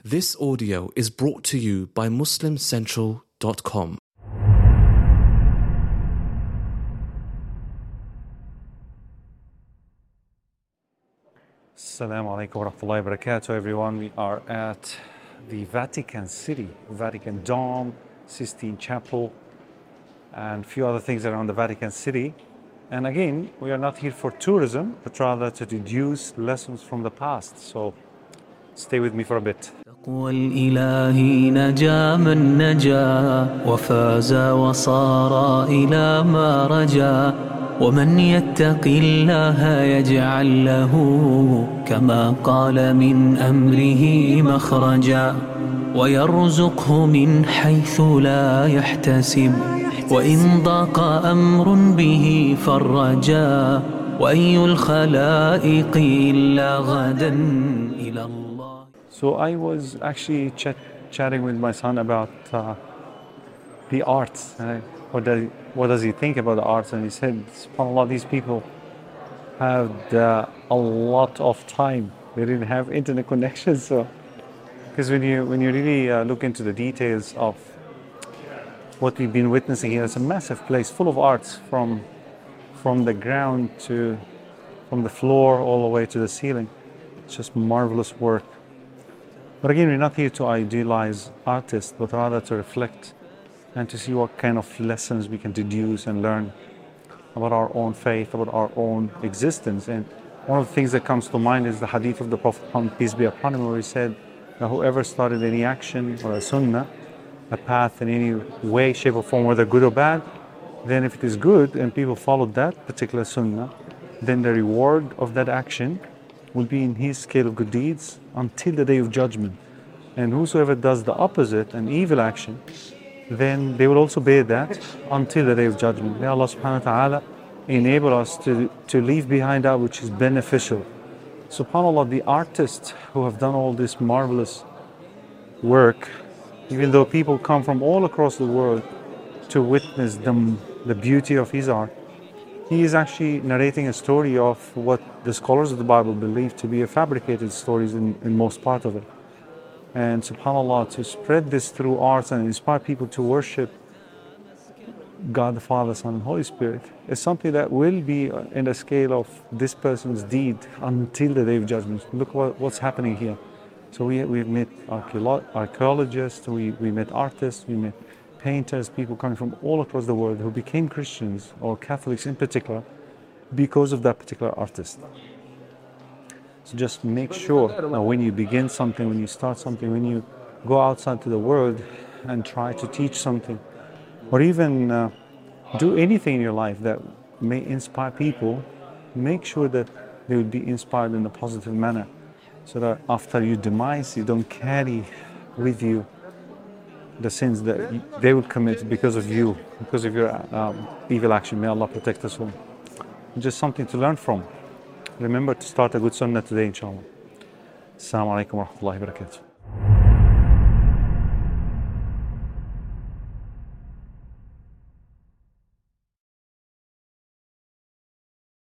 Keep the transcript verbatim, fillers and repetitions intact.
This audio is brought to you by Muslim Central dot com. Assalamu alaikum wa rahmatullahi wa barakatuh, everyone. We are at the Vatican City, Vatican Dome, Sistine Chapel, and a few other things around the Vatican City. And again, we are not here for tourism, but rather to deduce lessons from the past. So stay with me for a bit. تقوى الإله نجا من نجا وفاز وصار إلى ما رجا ومن يتق الله يجعل له كما قال من أمره مخرجا ويرزقه من حيث لا يحتسب وإن ضاق أمر به فرجا وأي الخلائق إلا غدا إلى الله. So I was actually ch- chatting with my son about uh, the arts. Uh, what, does, what does he think about the arts? And he said, SubhanAllah, these people had uh, a lot of time. They didn't have internet connection. So, because when you when you really uh, look into the details of what we've been witnessing here, it's a massive place full of arts, from from the ground to from the floor all the way to the ceiling. It's just marvelous work. But again, we're not here to idealize artists, but rather to reflect and to see what kind of lessons we can deduce and learn about our own faith, about our own existence. And one of the things that comes to mind is the hadith of the Prophet Muhammad, peace be upon him, where he said that whoever started any action or a sunnah, a path in any way, shape or form, whether good or bad, then if it is good and people followed that particular sunnah, then the reward of that action will be in his scale of good deeds until the day of judgment. And whosoever does the opposite, an evil action, then they will also bear that until the day of judgment. May Allah subhanahu wa ta'ala enable us to, to leave behind that which is beneficial. SubhanAllah, the artists who have done all this marvelous work, even though people come from all across the world to witness the, the beauty of his art, he is actually narrating a story of what the scholars of the Bible believe to be a fabricated stories in, in most part of it. And subhanAllah, to spread this through arts and inspire people to worship God the Father, Son and Holy Spirit is something that will be in the scale of this person's deed until the day of judgment. Look what, what's happening here. So we, we've met archeolo- archaeologists, we, we met artists, we met painters, people coming from all across the world who became Christians or Catholics in particular because of that particular artist. So just make sure that when you begin something, when you start something, when you go outside to the world and try to teach something, or even uh, do anything in your life that may inspire people, make sure that they will be inspired in a positive manner, so that after your demise, you don't carry with you the sins that they will commit because of you, because of your um, evil action. May Allah protect us all. Just something to learn from. Remember to start a good sunnah today, inshallah. Assalamu alaikum wa rahmatullahi wa barakatuh.